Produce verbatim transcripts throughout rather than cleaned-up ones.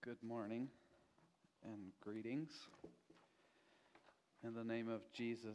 Good morning and greetings in the name of Jesus.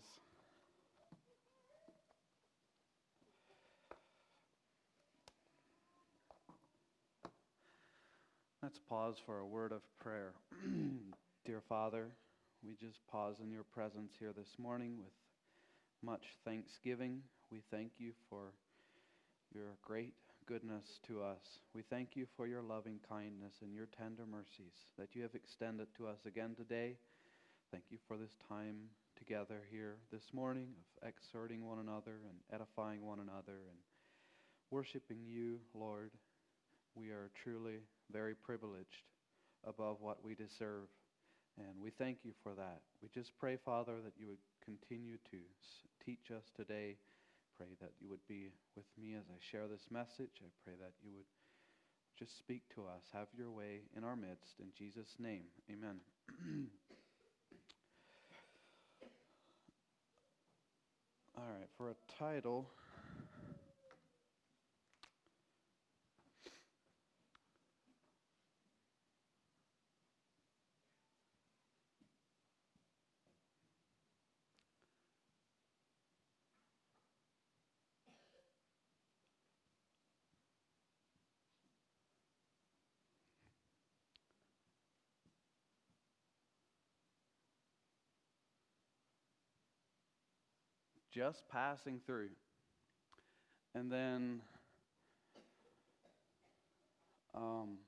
Let's pause for a word of prayer. Dear Father, we just pause in your presence here this morning with much thanksgiving. We thank you for your great goodness to us. We thank you for your loving kindness and your tender mercies that you have extended to us again today. Thank you for this time together here this morning of exhorting one another and edifying one another and worshiping you, Lord. We are truly very privileged above what we deserve, and we thank you for that. We just pray, Father, that you would continue to teach us today. Pray that you would be with me as I share this message. I pray that you would just speak to us. Have your way in our midst. In Jesus' name, amen. All right, for a title, just passing through. And then um,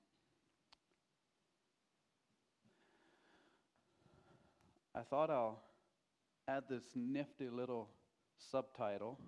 I thought I'll add this nifty little subtitle.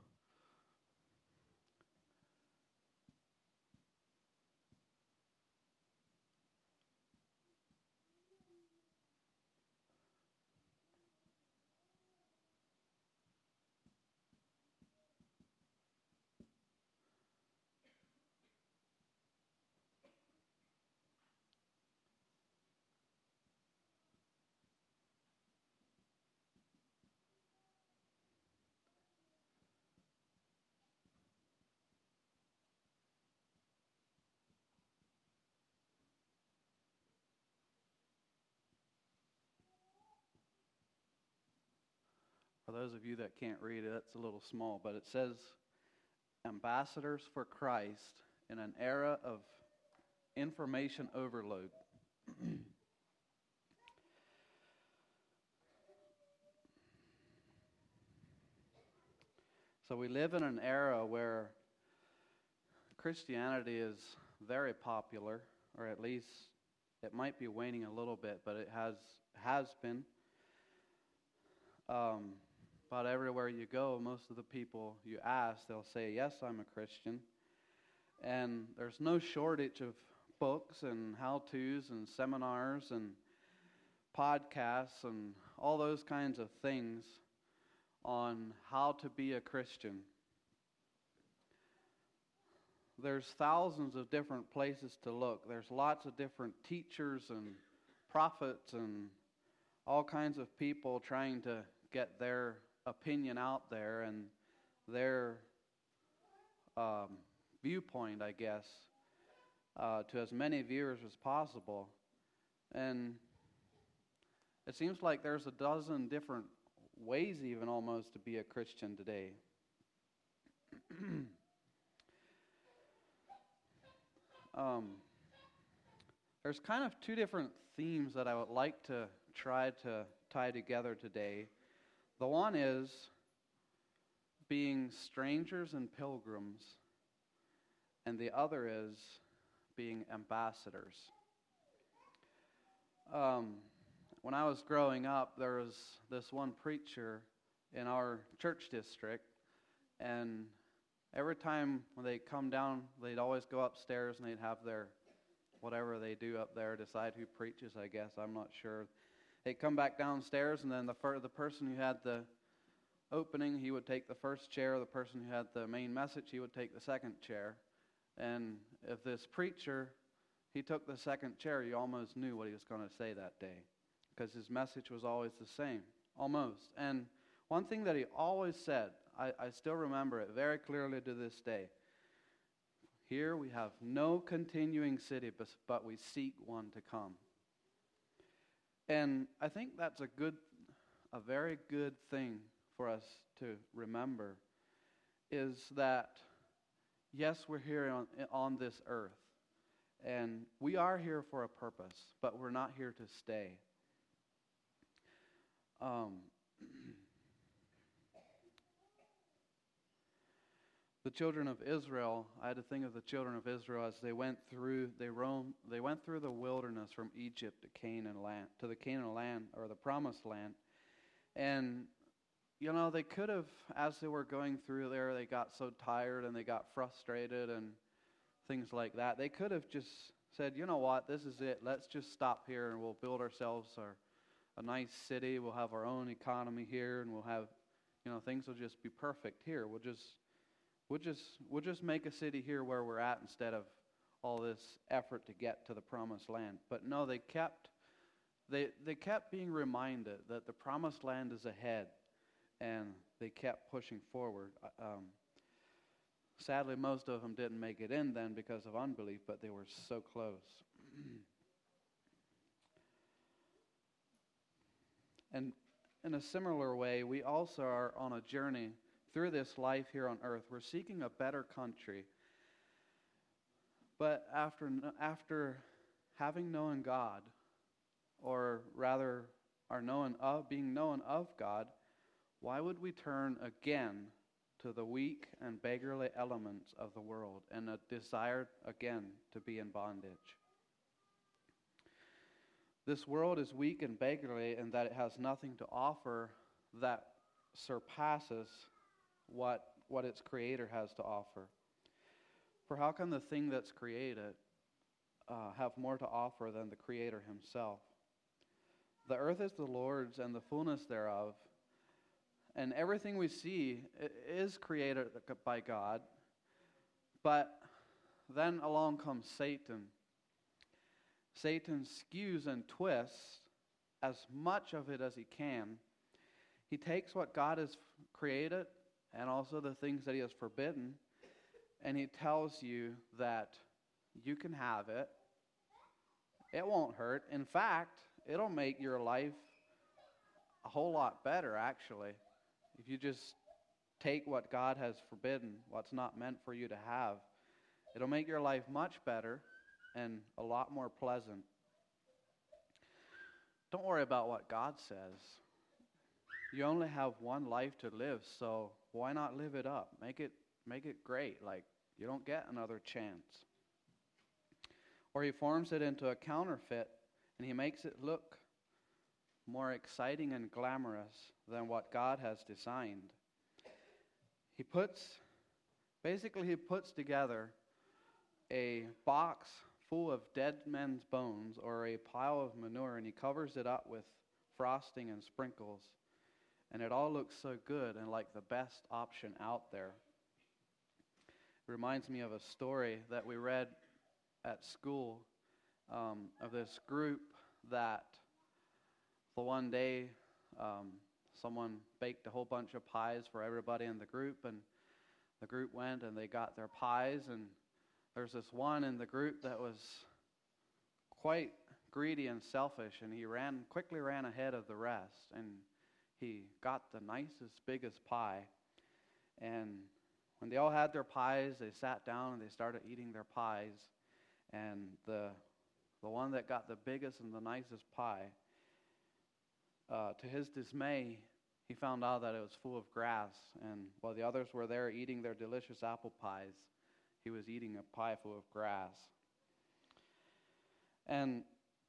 For those of you that can't read it, it's a little small, but it says, Ambassadors for Christ in an Era of Information Overload. So we live in an era where Christianity is very popular, or at least it might be waning a little bit, but it has has been. Um, About everywhere you go, most of the people you ask, they'll say, yes, I'm a Christian. And there's no shortage of books and how-tos and seminars and podcasts and all those kinds of things on how to be a Christian. There's thousands of different places to look. There's lots of different teachers and prophets and all kinds of people trying to get their opinion out there and their um, viewpoint, I guess, uh, to as many viewers as possible. And it seems like there's a dozen different ways even almost to be a Christian today. um, there's kind of two different themes that I would like to try to tie together today. The one is being strangers and pilgrims, and the other is being ambassadors. Um, when I was growing up, there was this one preacher in our church district, and every time when they come down, they'd always go upstairs and they'd have their, whatever they do up there, decide who preaches, I guess, I'm not sure. They'd come back downstairs, and then the fir- the person who had the opening, he would take the first chair. The person who had the main message, he would take the second chair. And if this preacher, he took the second chair, you almost knew what he was going to say that day, because his message was always the same, almost. And one thing that he always said, I, I still remember it very clearly to this day. Here we have no continuing city, but we seek one to come. And I think that's a good, a very good thing for us to remember, is that, yes, we're here on, on this earth, and we are here for a purpose, but we're not here to stay. Um, the children of Israel, I had to think of the children of Israel as they went through, they roamed, they went through the wilderness from Egypt to Canaan land, to the Canaan land, or the Promised Land. And, you know, they could have, as they were going through there, they got so tired and they got frustrated and things like that. They could have just said, you know what, this is it. Let's just stop here and we'll build ourselves our, a nice city. We'll have our own economy here, and we'll have, you know, things will just be perfect here. We'll just, we'll just, we'll just make a city here where we're at instead of all this effort to get to the Promised Land. But no, they kept, they they kept being reminded that the Promised Land is ahead, and they kept pushing forward. Um, sadly, most of them didn't make it in then because of unbelief, but they were so close. And in a similar way, we also are on a journey through this life here on earth. We're seeking a better country. But after after having known God, or rather are known of being known of God, why would we turn again to the weak and beggarly elements of the world and a desire again to be in bondage? This world is weak and beggarly in that it has nothing to offer that surpasses what, what its creator has to offer. For how can the thing that's created uh, have more to offer than the creator himself? The earth is the Lord's and the fullness thereof, and everything we see is created by God. But then along comes Satan. Satan skews and twists as much of it as he can. He takes what God has created and also the things that he has forbidden, and he tells you that you can have it. It won't hurt. In fact, it'll make your life a whole lot better, actually. If you just take what God has forbidden, what's not meant for you to have, it'll make your life much better and a lot more pleasant. Don't worry about what God says. You only have one life to live, so why not live it up? Make it make it great, like you don't get another chance. Or he forms it into a counterfeit, and he makes it look more exciting and glamorous than what God has designed. He puts, basically he puts together a box full of dead men's bones or a pile of manure, and he covers it up with frosting and sprinkles, and it all looks so good and like the best option out there. It reminds me of a story that we read at school um, of this group that the one day um, someone baked a whole bunch of pies for everybody in the group, and the group went and they got their pies, and there's this one in the group that was quite greedy and selfish, and he ran quickly ran ahead of the rest, and he got the nicest, biggest pie. And when they all had their pies, they sat down and they started eating their pies, and the the one that got the biggest and the nicest pie, uh, to his dismay, he found out that it was full of grass, and while the others were there eating their delicious apple pies, he was eating a pie full of grass. And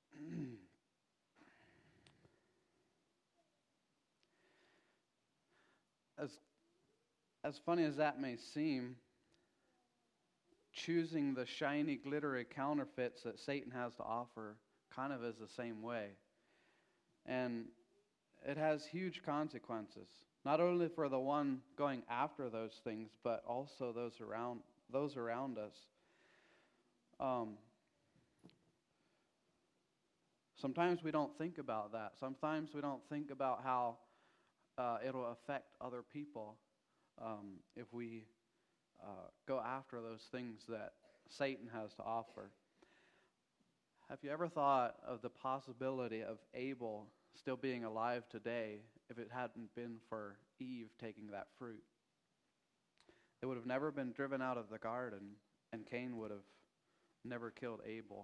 as as funny as that may seem, choosing the shiny, glittery counterfeits that Satan has to offer kind of is the same way. And it has huge consequences, not only for the one going after those things, but also those around those around us. Um, sometimes we don't think about that. Sometimes we don't think about how uh, it'll affect other people um, if we uh, go after those things that Satan has to offer. Have you ever thought of the possibility of Abel still being alive today if it hadn't been for Eve taking that fruit? It would have never been driven out of the garden, and Cain would have never killed Abel.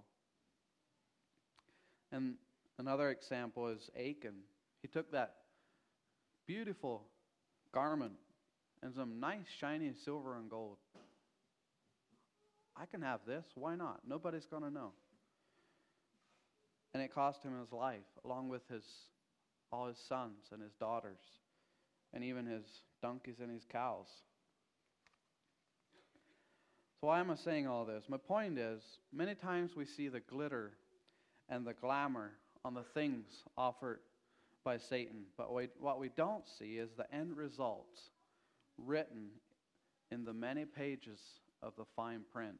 And another example is Achan. He took that beautiful garment and some nice shiny silver and gold. I can have this. Why not? Nobody's going to know. And it cost him his life, along with his all his sons and his daughters, and even his donkeys and his cows. So why am I saying all this? My point is, many times we see the glitter and the glamour on the things offered by Satan, but we, what we don't see is the end results written in the many pages of the fine print.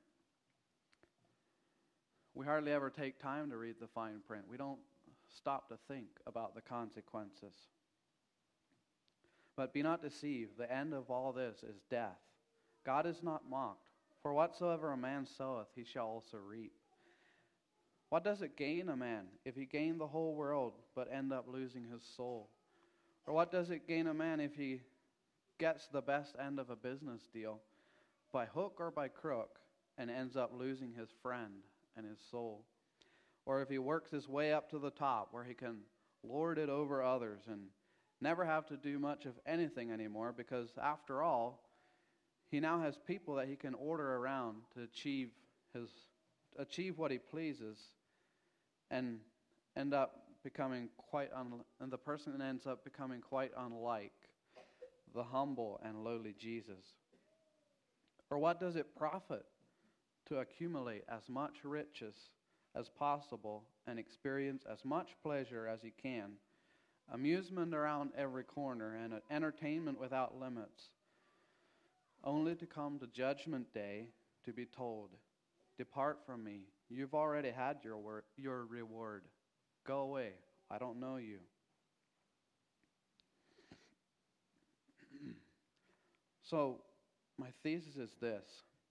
We hardly ever take time to read the fine print. We don't stop to think about the consequences. But be not deceived, the end of all this is death. God is not mocked, for whatsoever a man soweth, he shall also reap. What does it gain a man if he gain the whole world but end up losing his soul? Or what does it gain a man if he gets the best end of a business deal by hook or by crook and ends up losing his friend and his soul? Or if he works his way up to the top where he can lord it over others and never have to do much of anything anymore, because after all, he now has people that he can order around to achieve his achieve what he pleases, and end up becoming quite un, and the person ends up becoming quite unlike the humble and lowly Jesus. Or what does it profit to accumulate as much riches as possible and experience as much pleasure as he can, amusement around every corner, and entertainment without limits, only to come to Judgment Day to be told, "Depart from me, you've already had your wor- your reward. Go away, I don't know you." So, my thesis is this: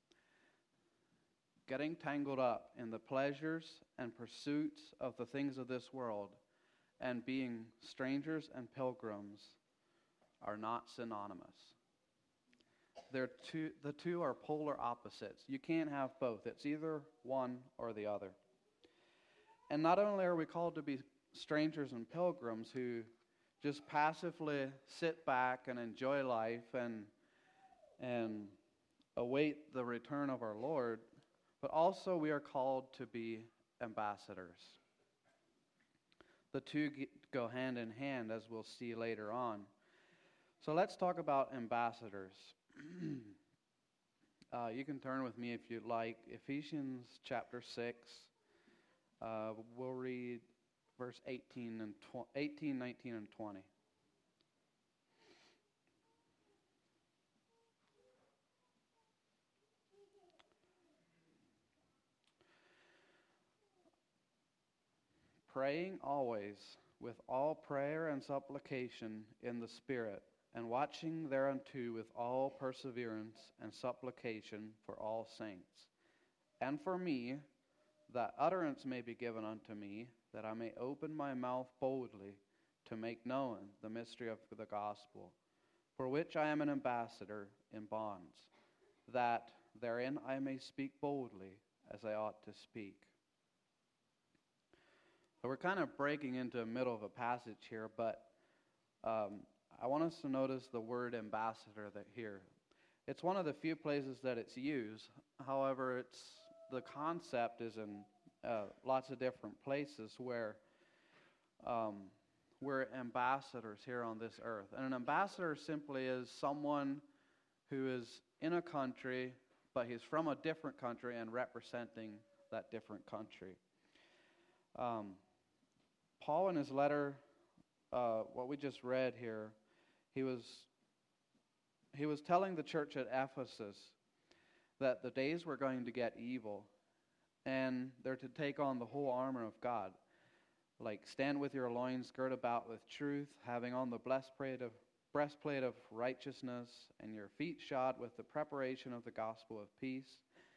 getting tangled up in the pleasures and pursuits of the things of this world and being strangers and pilgrims are not synonymous. They're two, the two are polar opposites. You can't have both. It's either one or the other. And not only are we called to be strangers and pilgrims who just passively sit back and enjoy life and and await the return of our Lord, but also we are called to be ambassadors. The two go hand in hand, as we'll see later on. So let's talk about ambassadors. uh, you can turn with me if you'd like. Ephesians chapter six. Uh, we'll read verse eighteen, and tw- eighteen, nineteen, and twenty. Praying always with all prayer and supplication in the Spirit, and watching thereunto with all perseverance and supplication for all saints, and for me, that utterance may be given unto me, that I may open my mouth boldly to make known the mystery of the gospel, for which I am an ambassador in bonds, that therein I may speak boldly as I ought to speak. So we're kind of breaking into the middle of a passage here, but um, I want us to notice the word ambassador that here. It's one of the few places that it's used. However, it's the concept is in uh, lots of different places where um, we're ambassadors here on this earth. And an ambassador simply is someone who is in a country, but he's from a different country and representing that different country. Um, Paul, in his letter, uh, what we just read here, he was he was telling the church at Ephesus that the days were going to get evil, and they're to take on the whole armor of God. Like, stand with your loins girt about with truth, having on the breastplate of, breastplate of righteousness, and your feet shod with the preparation of the gospel of peace.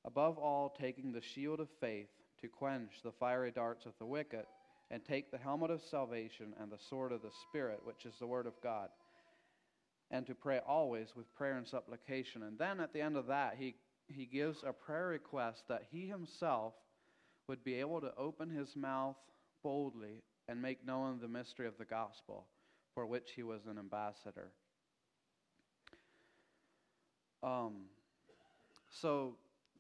Above all, taking the shield of faith to quench the fiery darts of the wicked, and take the helmet of salvation and the sword of the Spirit, which is the Word of God, and to pray always with prayer and supplication. And then at the end of that, he, he gives a prayer request that he himself would be able to open his mouth boldly and make known the mystery of the gospel, for which he was an ambassador. Um, so,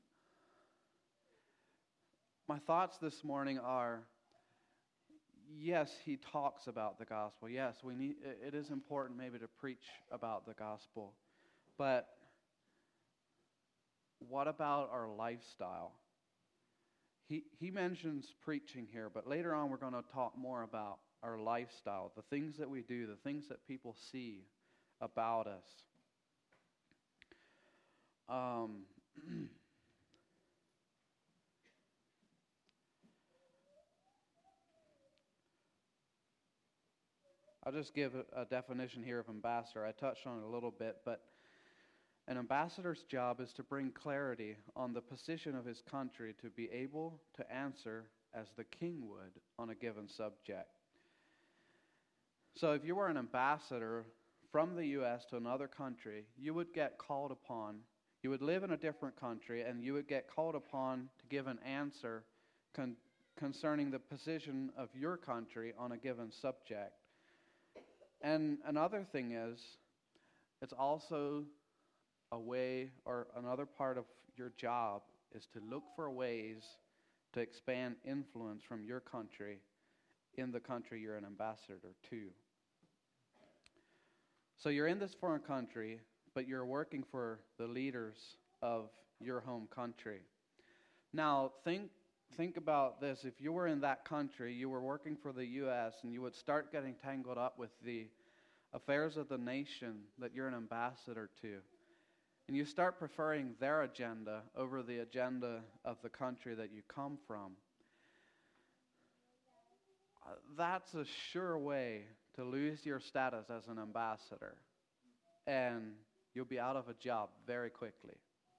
my thoughts this morning are, yes, he talks about the gospel. Yes, we need. It is important maybe to preach about the gospel. But what about our lifestyle? He, he mentions preaching here, but later on we're going to talk more about our lifestyle, the things that we do, the things that people see about us. Um, I'll just give a, a definition here of ambassador. I touched on it a little bit, but an ambassador's job is to bring clarity on the position of his country to be able to answer as the king would on a given subject. So if you were an ambassador from the U S to another country, you would get called upon, you would live in a different country, and you would get called upon to give an answer con- concerning the position of your country on a given subject. And another thing is, it's also a way, or another part of your job is to look for ways to expand influence from your country in the country you're an ambassador to. So you're in this foreign country, but you're working for the leaders of your home country. Now, think think about this. If you were in that country, you were working for the U S, and you would start getting tangled up with the affairs of the nation that you're an ambassador to. And you start preferring their agenda over the agenda of the country that you come from. Uh, that's a sure way to lose your status as an ambassador. And you'll be out of a job very quickly.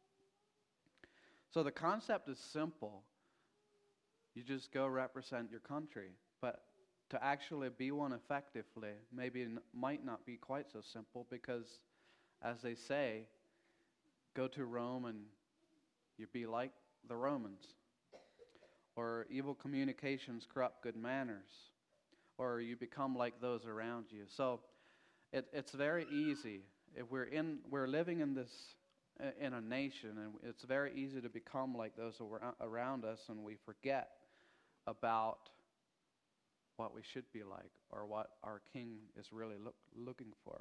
So the concept is simple. You just go represent your country. But to actually be one effectively, maybe n- might not be quite so simple, because, as they say, go to Rome and you be like the Romans. Or evil communications corrupt good manners. Or you become like those around you. So it, it's very easy. If we're in, we're living in this, in a nation, and it's very easy to become like those around us, and we forget about what we should be like, or what our King is really look, looking for.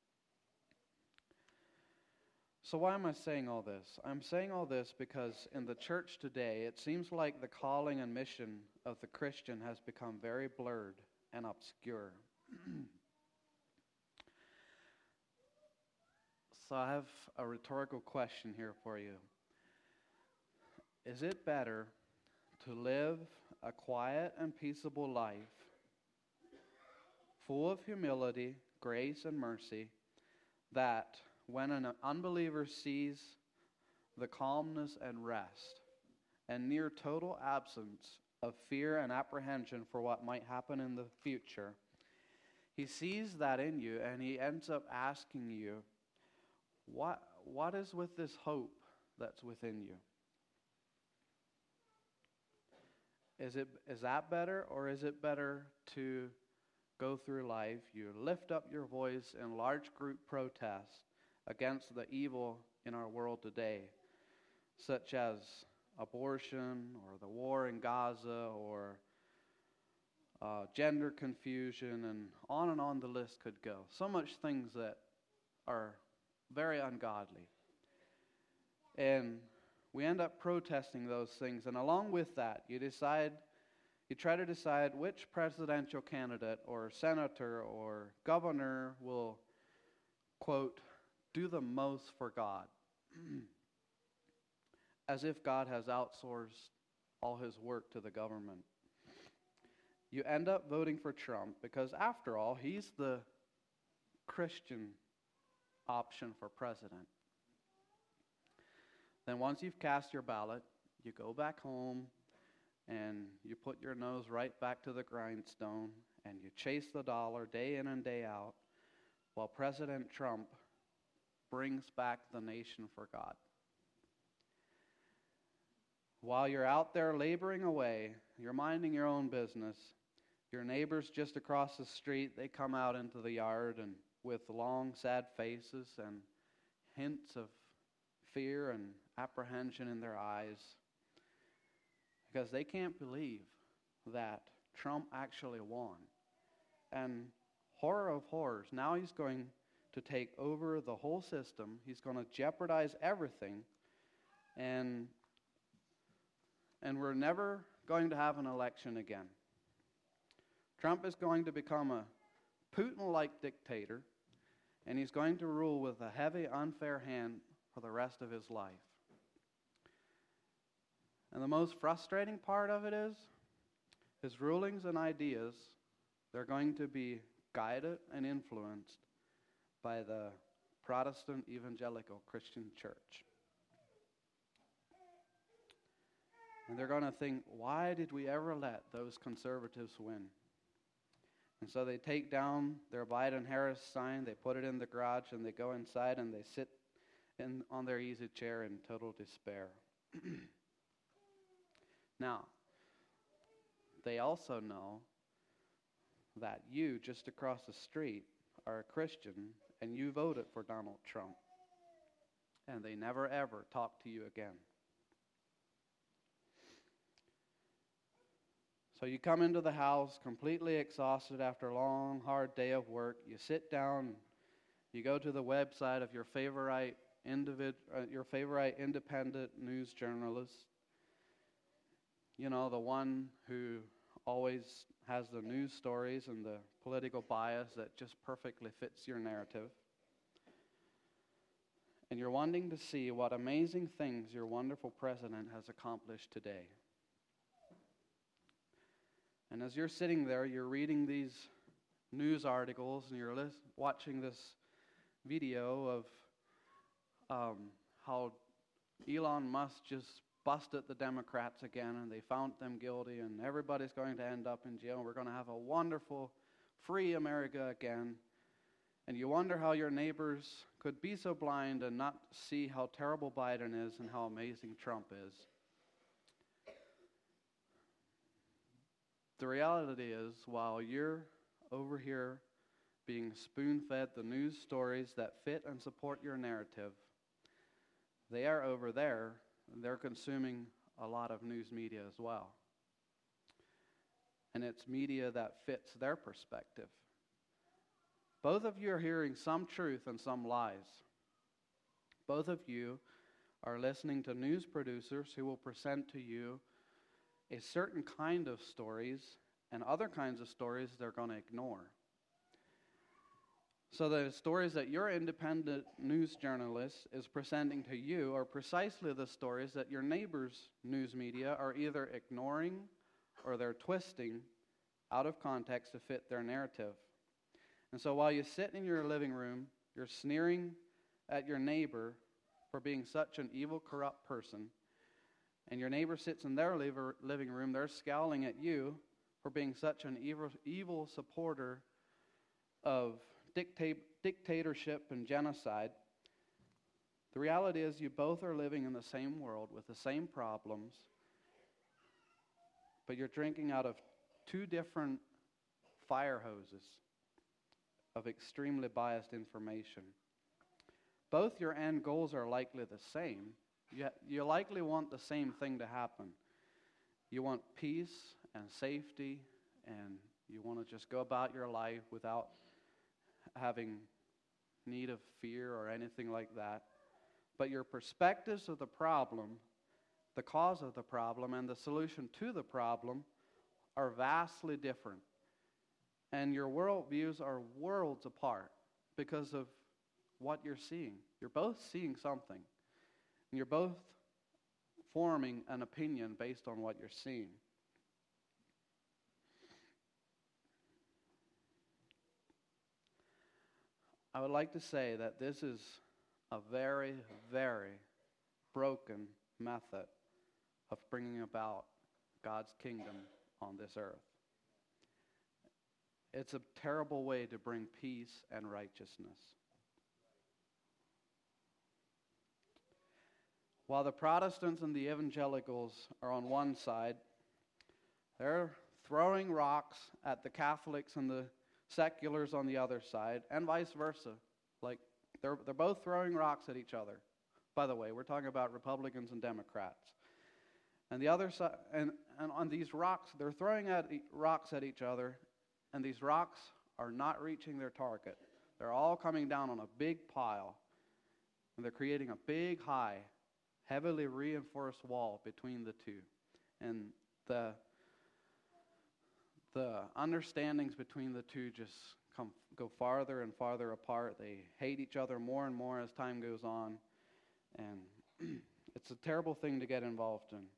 So why am I saying all this? I'm saying all this because in the church today, it seems like the calling and mission of the Christian has become very blurred and obscure. So I have a rhetorical question here for you. Is it better to live a quiet and peaceable life, full of humility, grace, and mercy, that when an unbeliever sees the calmness and rest and near total absence of fear and apprehension for what might happen in the future, he sees that in you, and he ends up asking you, what, what is with this hope that's within you? Is it is that better, or is it better to go through life, you lift up your voice in large group protest against the evil in our world today, such as abortion, or the war in Gaza, or uh, gender confusion, and on and on the list could go. So much things that are very ungodly. And we end up protesting those things, and along with that, you decide, you try to decide which presidential candidate or senator or governor will, quote, do the most for God, as if God has outsourced all his work to the government. You end up voting for Trump because, after all, he's the Christian option for president. Then once you've cast your ballot, you go back home and you put your nose right back to the grindstone and you chase the dollar day in and day out while President Trump brings back the nation for God. While you're out there laboring away, you're minding your own business, your neighbors just across the street, they come out into the yard and with long, sad faces and hints of fear and apprehension in their eyes because they can't believe that Trump actually won. And horror of horrors, now he's going to take over the whole system. He's going to jeopardize everything. And, and we're never going to have an election again. Trump is going to become a Putin-like dictator, and he's going to rule with a heavy, unfair hand for the rest of his life. And the most frustrating part of it is, his rulings and ideas, they're going to be guided and influenced by the Protestant Evangelical Christian Church. And they're going to think, why did we ever let those conservatives win? And so they take down their Biden-Harris sign, they put it in the garage, and they go inside and they sit in, on their easy chair in total despair. Now, they also know that you, just across the street, are a Christian, and you voted for Donald Trump. And they never, ever talk to you again. So you come into the house completely exhausted after a long, hard day of work. You sit down, you go to the website of your favorite individ, uh, your favorite independent news journalist. You know, the one who always has the news stories and the political bias that just perfectly fits your narrative. And you're wanting to see what amazing things your wonderful president has accomplished today. And as you're sitting there, you're reading these news articles and you're lis- watching this video of um, how Elon Musk just busted the Democrats again and they found them guilty and everybody's going to end up in jail and we're going to have a wonderful, free America again. And you wonder how your neighbors could be so blind and not see how terrible Biden is and how amazing Trump is. The reality is, while you're over here being spoon-fed the news stories that fit and support your narrative, they are over there, and they're consuming a lot of news media as well. And it's media that fits their perspective. Both of you are hearing some truth and some lies. Both of you are listening to news producers who will present to you a certain kind of stories and other kinds of stories they're going to ignore. So the stories that your independent news journalist is presenting to you are precisely the stories that your neighbor's news media are either ignoring or they're twisting out of context to fit their narrative. And so while you sit in your living room, you're sneering at your neighbor for being such an evil, corrupt person, and your neighbor sits in their living room, they're scowling at you for being such an evil, evil supporter of dicta- dictatorship and genocide. The reality is you both are living in the same world with the same problems, but you're drinking out of two different fire hoses of extremely biased information. Both your end goals are likely the same. You, you likely want the same thing to happen. You want peace and safety, and you want to just go about your life without having need of fear or anything like that. But your perspectives of the problem, the cause of the problem, and the solution to the problem are vastly different. And your worldviews are worlds apart because of what you're seeing. You're both seeing something. And you're both forming an opinion based on what you're seeing. I would like to say that this is a very, very broken method of bringing about God's kingdom on this earth. It's a terrible way to bring peace and righteousness. While the Protestants and the evangelicals are on one side, they're throwing rocks at the Catholics and the seculars on the other side, and vice versa. Like, they're, they're both throwing rocks at each other. By the way, we're talking about Republicans and Democrats. And the other side, and, and on these rocks, they're throwing at e- rocks at each other, and these rocks are not reaching their target. They're all coming down on a big pile, and they're creating a big, high, heavily reinforced wall between the two. And the the understandings between the two just come go farther and farther apart. They hate each other more and more as time goes on, and it's a terrible thing to get involved in.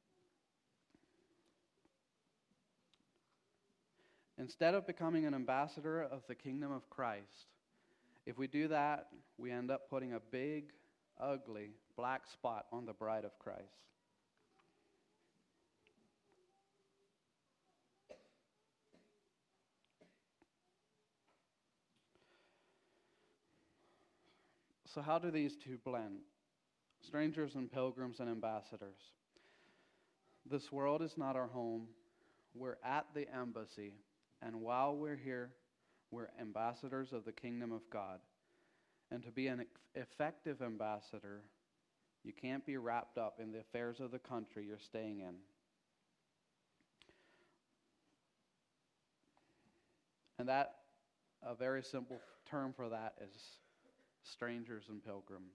Instead of becoming an ambassador of the kingdom of Christ, if we do that, we end up putting a big, ugly, black spot on the bride of Christ. So how do these two blend? Strangers and pilgrims and ambassadors. This world is not our home. We're at the embassy. And while we're here, we're ambassadors of the kingdom of God. And to be an effective ambassador, you can't be wrapped up in the affairs of the country you're staying in. And that, a very simple term for that is strangers and pilgrims.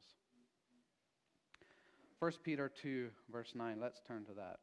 First Peter two, verse nine, let's turn to that.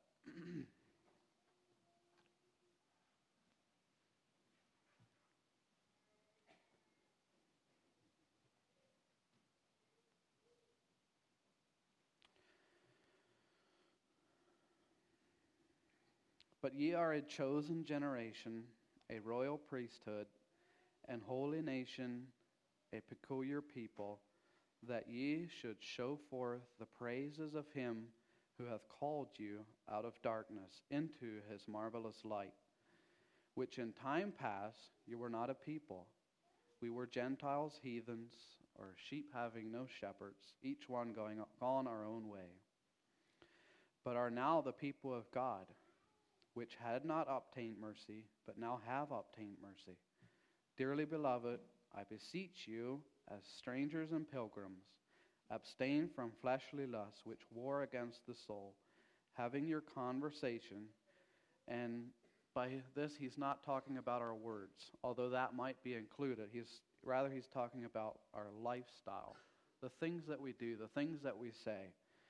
But ye are a chosen generation, a royal priesthood, and holy nation, a peculiar people, that ye should show forth the praises of him who hath called you out of darkness into his marvelous light, which in time past you were not a people. We were Gentiles, heathens, or sheep having no shepherds, each one going on our own way. But are now the people of God, which had not obtained mercy, but now have obtained mercy. Dearly beloved, I beseech you, as strangers and pilgrims, abstain from fleshly lusts which war against the soul, having your conversation. And by this, he's not talking about our words, although that might be included. He's rather he's talking about our lifestyle, the things that we do, the things that we say.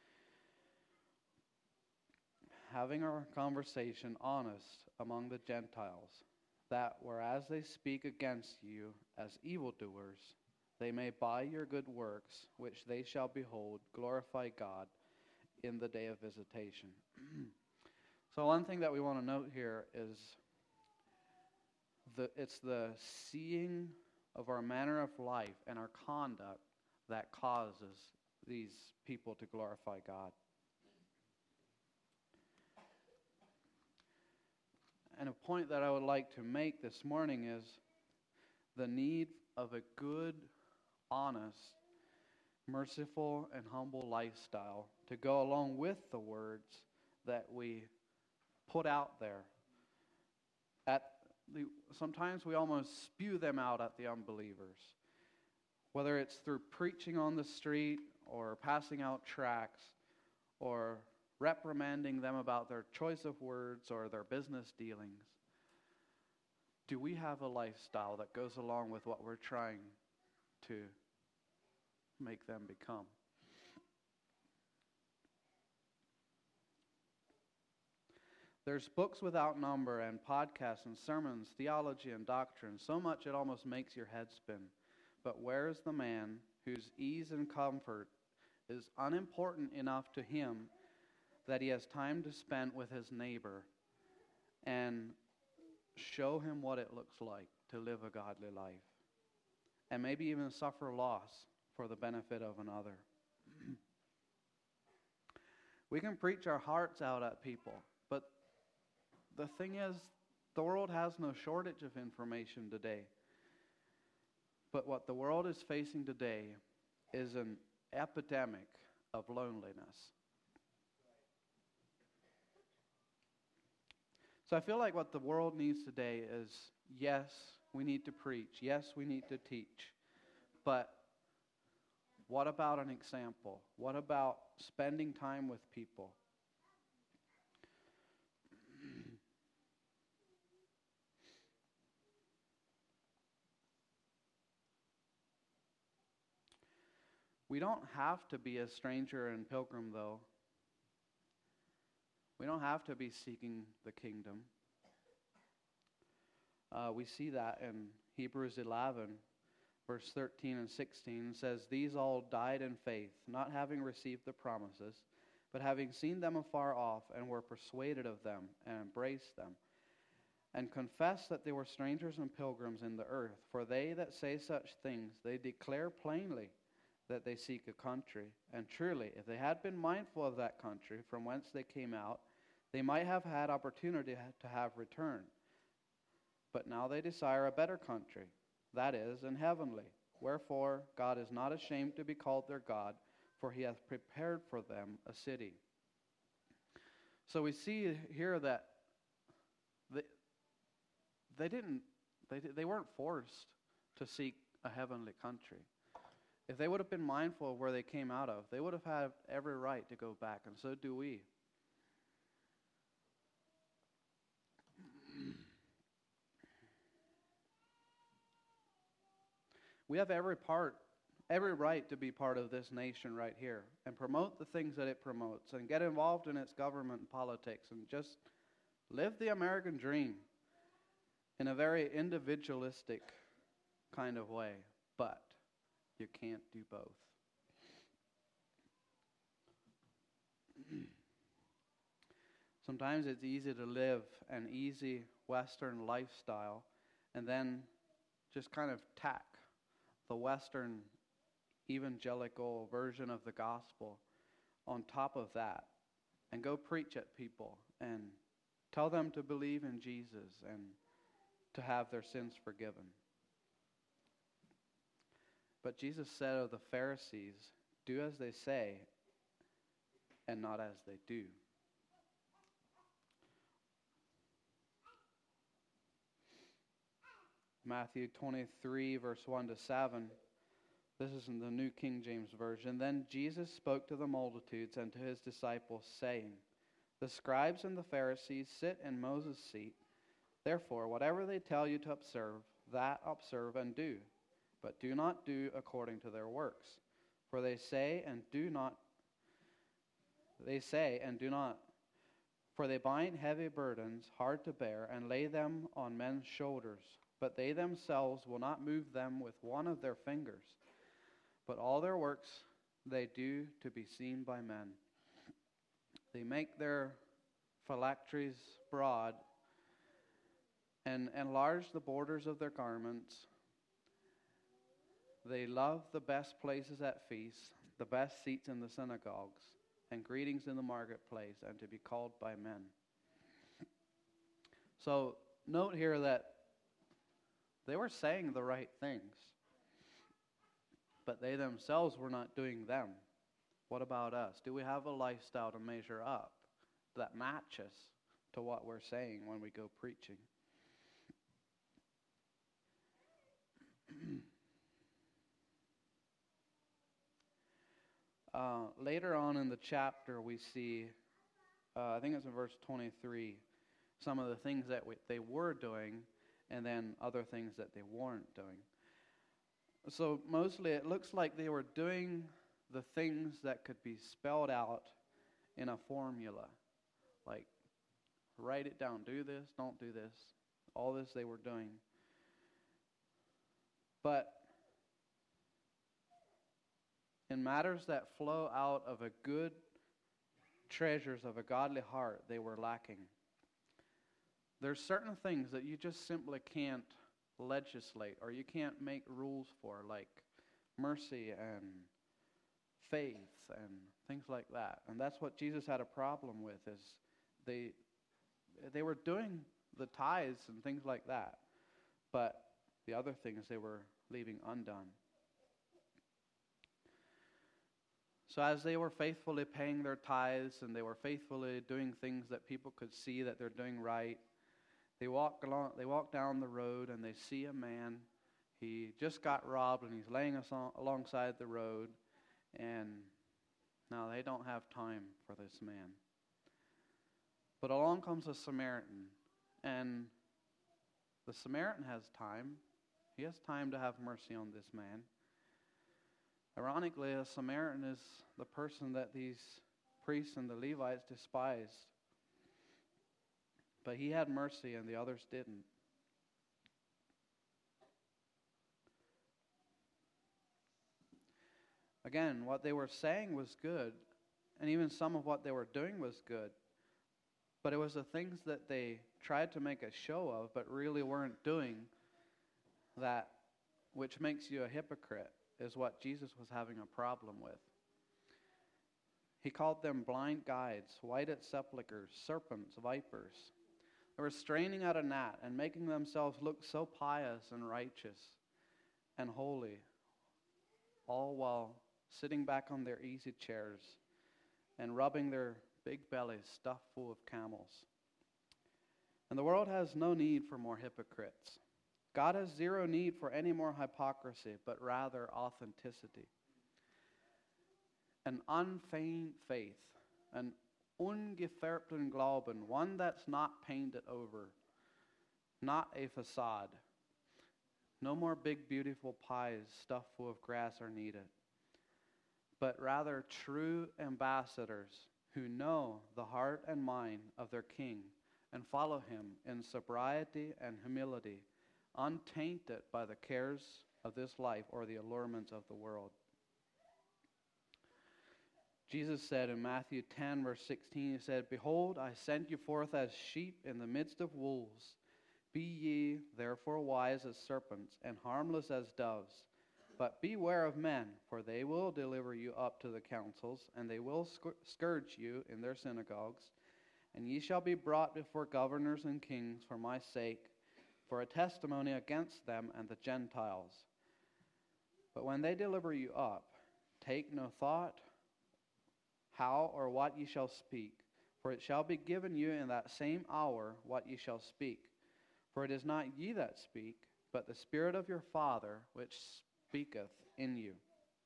Having our conversation honest among the Gentiles, that whereas they speak against you as evildoers, they may by your good works, which they shall behold, glorify God in the day of visitation. So one thing that we want to note here is the, it's the seeing of our manner of life and our conduct that causes these people to glorify God. And a point that I would like to make this morning is the need of a good, honest, merciful, and humble lifestyle to go along with the words that we put out there. At the, sometimes we almost spew them out at the unbelievers, whether it's through preaching on the street or passing out tracts or reprimanding them about their choice of words or their business dealings. Do we have a lifestyle that goes along with what we're trying to make them become? There's books without number and podcasts and sermons, theology and doctrine, so much it almost makes your head spin. But where is the man whose ease and comfort is unimportant enough to him that he has time to spend with his neighbor and show him what it looks like to live a godly life, and maybe even suffer loss for the benefit of another? We can preach our hearts out at people, but the thing is, the world has no shortage of information today. But what the world is facing today is an epidemic of loneliness. So I feel like what the world needs today is, yes, we need to preach. Yes, we need to teach. But what about an example? What about spending time with people? We don't have to be a stranger and pilgrim, though. We don't have to be seeking the kingdom. Uh, we see that in Hebrews eleven, verse thirteen and sixteen. It says, "These all died in faith, not having received the promises, but having seen them afar off, and were persuaded of them, and embraced them, and confessed that they were strangers and pilgrims in the earth. For they that say such things, they declare plainly that they seek a country. And truly, if they had been mindful of that country from whence they came out, they might have had opportunity to have returned. But now they desire a better country, that is, an heavenly. Wherefore God is not ashamed to be called their God, for he hath prepared for them a city." So we see here that they, they didn't, they, they weren't forced to seek a heavenly country. If they would have been mindful of where they came out of, they would have had every right to go back, and so do we. We have every part, every right to be part of this nation right here and promote the things that it promotes and get involved in its government and politics and just live the American dream in a very individualistic kind of way. But you can't do both. Sometimes it's easy to live an easy Western lifestyle and then just kind of tack the Western evangelical version of the gospel on top of that and go preach at people and tell them to believe in Jesus and to have their sins forgiven. But Jesus said of the Pharisees, "Do as they say and not as they do." Matthew twenty-three, verse one to seven. This is in the New King James Version. "Then Jesus spoke to the multitudes and to his disciples, saying, The scribes and the Pharisees sit in Moses' seat. Therefore, whatever they tell you to observe, that observe and do. But do not do according to their works. For they say and do not, they say and do not. For they bind heavy burdens, hard to bear, and lay them on men's shoulders. But they themselves will not move them with one of their fingers. But all their works they do to be seen by men. They make their phylacteries broad and enlarge the borders of their garments. They love the best places at feasts, the best seats in the synagogues, and greetings in the marketplace, and to be called by men." So note here that they were saying the right things, but they themselves were not doing them. What about us? Do we have a lifestyle to measure up that matches to what we're saying when we go preaching? Uh, later on in the chapter, we see, uh, I think it's in verse twenty-three, some of the things that we, they were doing, and then other things that they weren't doing. So mostly it looks like they were doing the things that could be spelled out in a formula. Like, write it down, do this, don't do this. All this they were doing. But in matters that flow out of a good treasures of a godly heart, they were lacking. There's certain things that you just simply can't legislate or you can't make rules for, like mercy and faith and things like that. And that's what Jesus had a problem with, is they they were doing the tithes and things like that, but the other things they were leaving undone. So as they were faithfully paying their tithes and they were faithfully doing things that people could see that they're doing right, they walk along, they walk down the road and they see a man. He just got robbed and he's laying us on, alongside the road, and now they don't have time for this man. But along comes a Samaritan, and the Samaritan has time. He has time to have mercy on this man. Ironically, a Samaritan is the person that these priests and the Levites despised. But he had mercy and the others didn't. Again, what they were saying was good, and even some of what they were doing was good. But it was the things that they tried to make a show of but really weren't doing that which makes you a hypocrite, is what Jesus was having a problem with. He called them blind guides, whited sepulchres, serpents, vipers. They were straining at a gnat and making themselves look so pious and righteous and holy, all while sitting back on their easy chairs and rubbing their big bellies stuffed full of camels. And the world has no need for more hypocrites. God has zero need for any more hypocrisy, but rather authenticity. An unfeigned faith, an ungefärbten Glauben, one that's not painted over, not a facade. No more big, beautiful pies stuffed full of grass are needed, but rather true ambassadors who know the heart and mind of their King and follow him in sobriety and humility, untainted by the cares of this life or the allurements of the world. Jesus said in Matthew ten, verse sixteen, he said, "Behold, I send you forth as sheep in the midst of wolves. Be ye therefore wise as serpents and harmless as doves. But beware of men, for they will deliver you up to the councils, and they will scourge you in their synagogues. And ye shall be brought before governors and kings for my sake, for a testimony against them and the Gentiles. But when they deliver you up, take no thought how or what ye shall speak, for it shall be given you in that same hour what ye shall speak. For it is not ye that speak, but the Spirit of your Father which speaketh in you."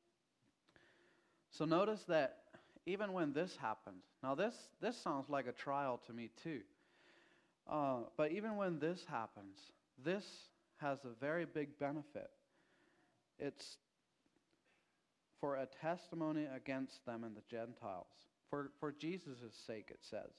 So notice that even when this happens, now this, this sounds like a trial to me too. Uh, but even when this happens, this has a very big benefit. It's for a testimony against them and the Gentiles. For, for Jesus' sake, it says.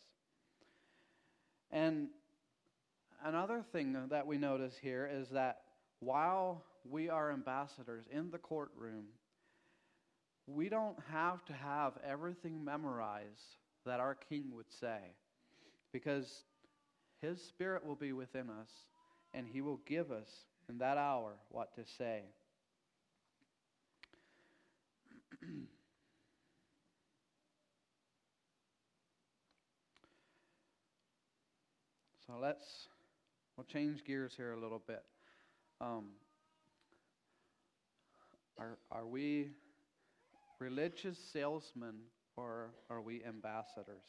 And another thing that we notice here is that while we are ambassadors in the courtroom, we don't have to have everything memorized that our King would say, because his Spirit will be within us, and he will give us in that hour what to say. So let's, we'll change gears here a little bit. Um, are, are we religious salesmen, or are we ambassadors?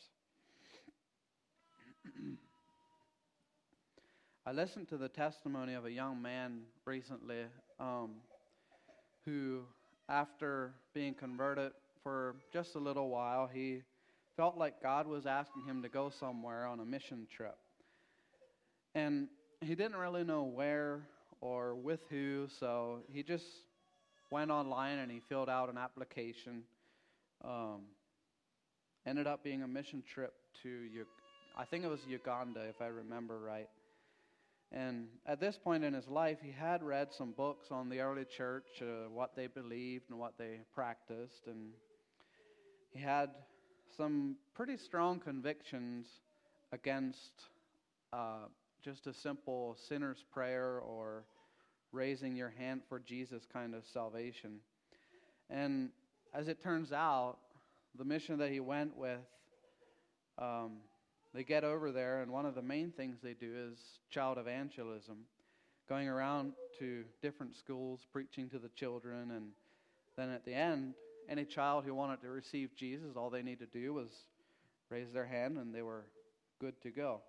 I listened to the testimony of a young man recently um, who, after being converted for just a little while, he felt like God was asking him to go somewhere on a mission trip. And he didn't really know where or with who, so he just went online and he filled out an application. Um, ended up being a mission trip to, U- I think it was Uganda, if I remember right. And at this point in his life, he had read some books on the early church, uh, what they believed and what they practiced. And he had some pretty strong convictions against uh, just a simple sinner's prayer or raising your hand for Jesus kind of salvation. And as it turns out, the mission that he went with, um, they get over there, and one of the main things they do is child evangelism, going around to different schools, preaching to the children, and then at the end, any child who wanted to receive Jesus, all they need to do was raise their hand, and they were good to go.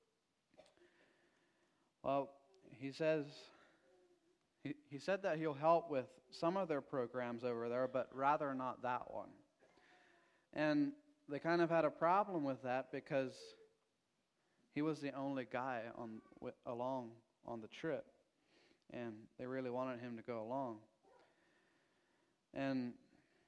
Well, he says, he, he said that he'll help with some of their programs over there, but rather not that one. And they kind of had a problem with that because he was the only guy on with, along on the trip, and they really wanted him to go along. And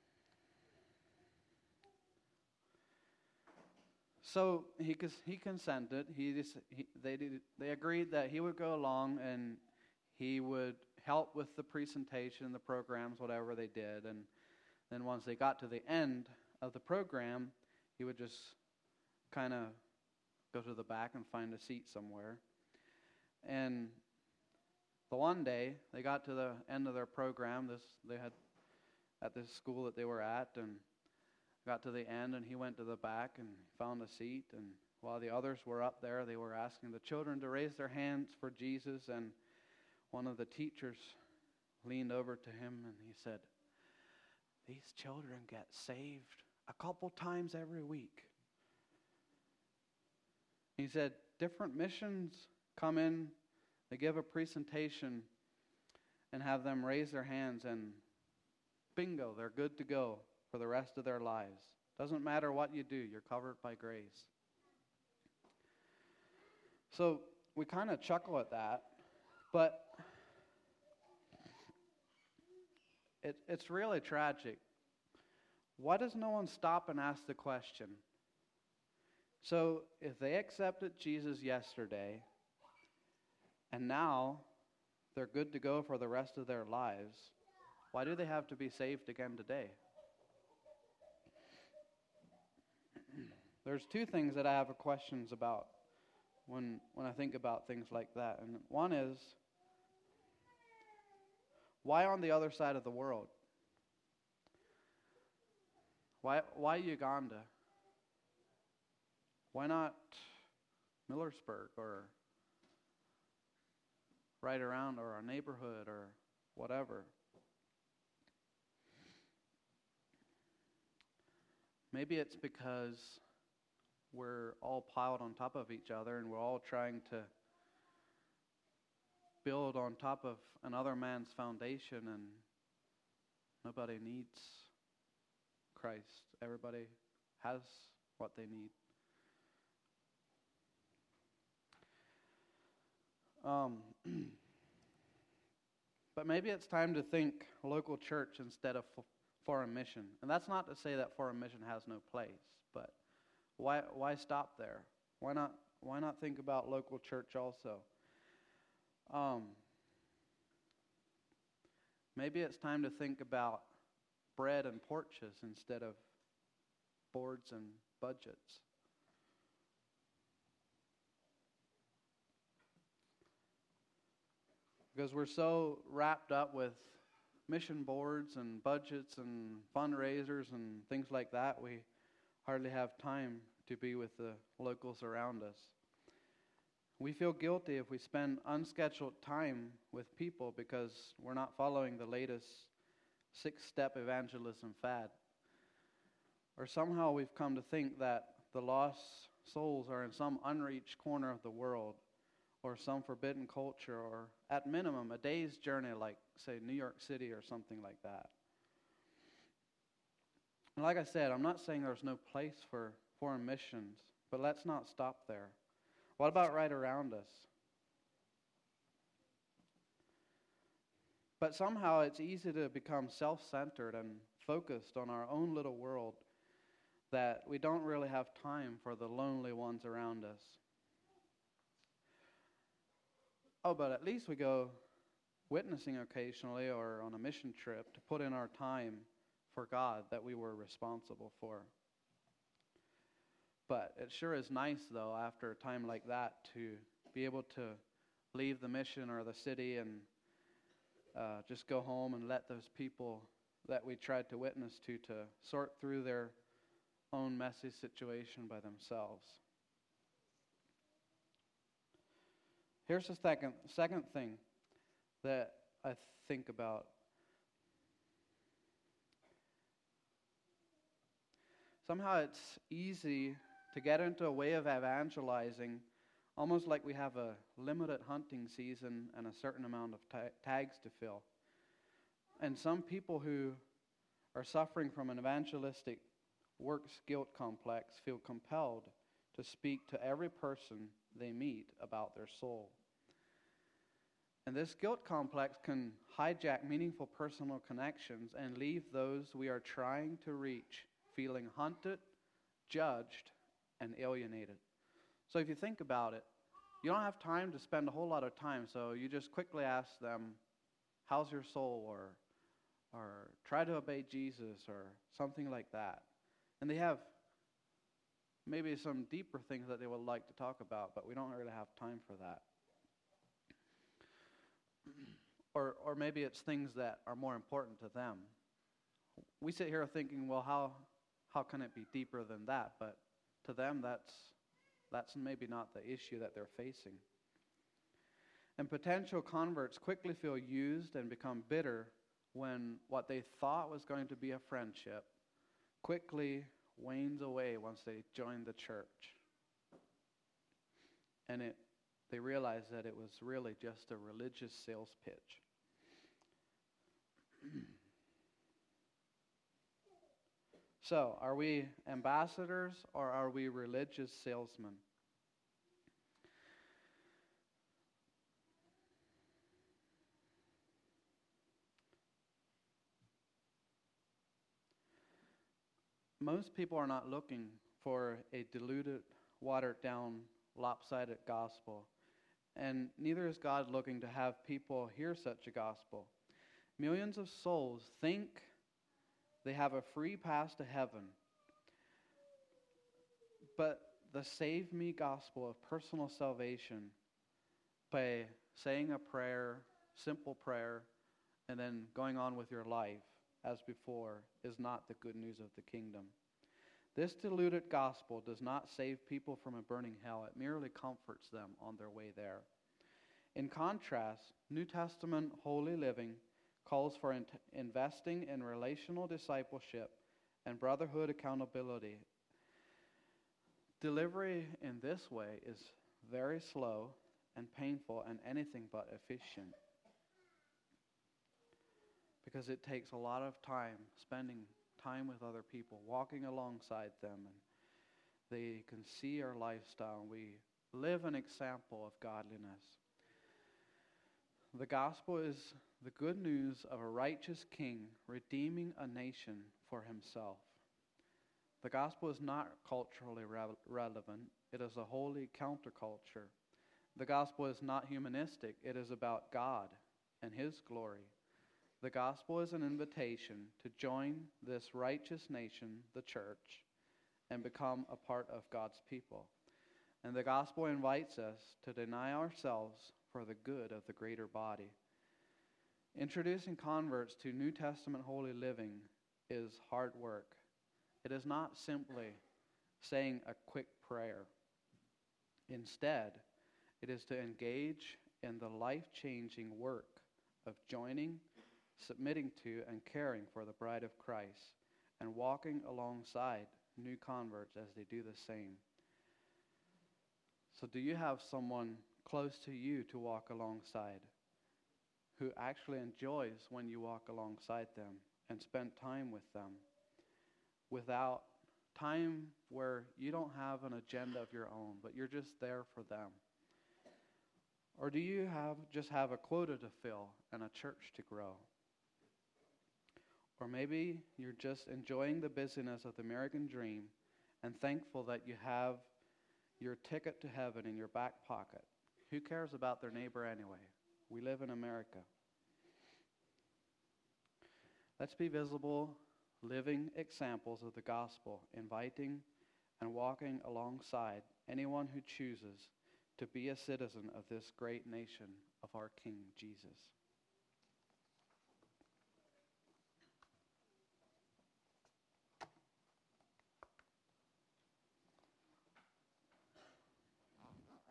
so he he consented. He, just, he they did, they agreed that he would go along and he would help with the presentation, the programs, whatever they did. And then once they got to the end of the program, he would just kind of go to the back and find a seat somewhere. And the one day they got to the end of their program, this they had at this school that they were at, and got to the end, and he went to the back and found a seat. And while the others were up there, they were asking the children to raise their hands for Jesus. And one of the teachers leaned over to him and he said, "These children get saved a couple times every week." He said, different missions come in, they give a presentation and have them raise their hands, and bingo, they're good to go for the rest of their lives. Doesn't matter what you do, you're covered by grace. So we kind of chuckle at that, but it, it's really tragic. Why does no one stop and ask the question? So if they accepted Jesus yesterday, and now they're good to go for the rest of their lives, why do they have to be saved again today? There's two things that I have questions about when when I think about things like that. And one is, why on the other side of the world? Why why Uganda? Why not Millersburg or right around, or our neighborhood, or whatever? Maybe it's because we're all piled on top of each other, and we're all trying to build on top of another man's foundation, and nobody needs Christ. Everybody has what they need. Um, but maybe it's time to think local church instead of f- foreign mission. And that's not to say that foreign mission has no place, but why why stop there? Why not why not think about local church also? Um, maybe it's time to think about bread and porches instead of boards and budgets. Because we're so wrapped up with mission boards and budgets and fundraisers and things like that, we hardly have time to be with the locals around us. We feel guilty if we spend unscheduled time with people because we're not following the latest six-step evangelism fad. Or somehow we've come to think that the lost souls are in some unreached corner of the world, or some forbidden culture, or at minimum a day's journey like, say, New York City or something like that. And like I said, I'm not saying there's no place for foreign missions, but let's not stop there. What about right around us? But somehow it's easy to become self-centered and focused on our own little world, that we don't really have time for the lonely ones around us. Oh, but at least we go witnessing occasionally or on a mission trip to put in our time for God that we were responsible for. But it sure is nice, though, after a time like that, to be able to leave the mission or the city and uh, just go home and let those people that we tried to witness to to sort through their own messy situation by themselves. Here's the second, second thing that I think about. Somehow it's easy to get into a way of evangelizing, almost like we have a limited hunting season and a certain amount of ta- tags to fill. And some people who are suffering from an evangelistic works guilt complex feel compelled to speak to every person they meet about their soul. And this guilt complex can hijack meaningful personal connections and leave those we are trying to reach feeling hunted, judged, and alienated. So if you think about it, you don't have time to spend a whole lot of time, so you just quickly ask them, how's your soul, or or try to obey Jesus, or something like that. And they have maybe some deeper things that they would like to talk about, but we don't really have time for that. Or or maybe it's things that are more important to them. We sit here thinking, well, how how can it be deeper than that? But to them, that's that's maybe not the issue that they're facing. And potential converts quickly feel used and become bitter when what they thought was going to be a friendship quickly wanes away once they join the church. And it they realize that it was really just a religious sales pitch. So, are we ambassadors or are we religious salesmen? Most people are not looking for a diluted, watered down, lopsided gospel. And neither is God looking to have people hear such a gospel. Millions of souls think they have a free pass to heaven. But the save me gospel of personal salvation by saying a prayer, simple prayer, and then going on with your life as before is not the good news of the kingdom. This diluted gospel does not save people from a burning hell. It merely comforts them on their way there. In contrast, New Testament holy living calls for in- investing in relational discipleship and brotherhood accountability. Delivery in this way is very slow and painful and anything but efficient, because it takes a lot of time spending time with other people, walking alongside them, and they can see our lifestyle. We live an example of godliness. The gospel is the good news of a righteous king redeeming a nation for himself. The gospel is not culturally re- relevant. It is a holy counterculture. The gospel is not humanistic. It is about God and his glory. The gospel is an invitation to join this righteous nation, the church, and become a part of God's people. And the gospel invites us to deny ourselves for the good of the greater body. Introducing converts to New Testament holy living is hard work. It is not simply saying a quick prayer. Instead, it is to engage in the life-changing work of joining, submitting to, and caring for the bride of Christ, and walking alongside new converts as they do the same. So do you have someone close to you to walk alongside, who actually enjoys when you walk alongside them and spend time with them, without time where you don't have an agenda of your own, but you're just there for them? Or do you have just have a quota to fill and a church to grow? Or maybe you're just enjoying the busyness of the American dream and thankful that you have your ticket to heaven in your back pocket. Who cares about their neighbor anyway? We live in America. Let's be visible, living examples of the gospel, inviting and walking alongside anyone who chooses to be a citizen of this great nation of our King Jesus.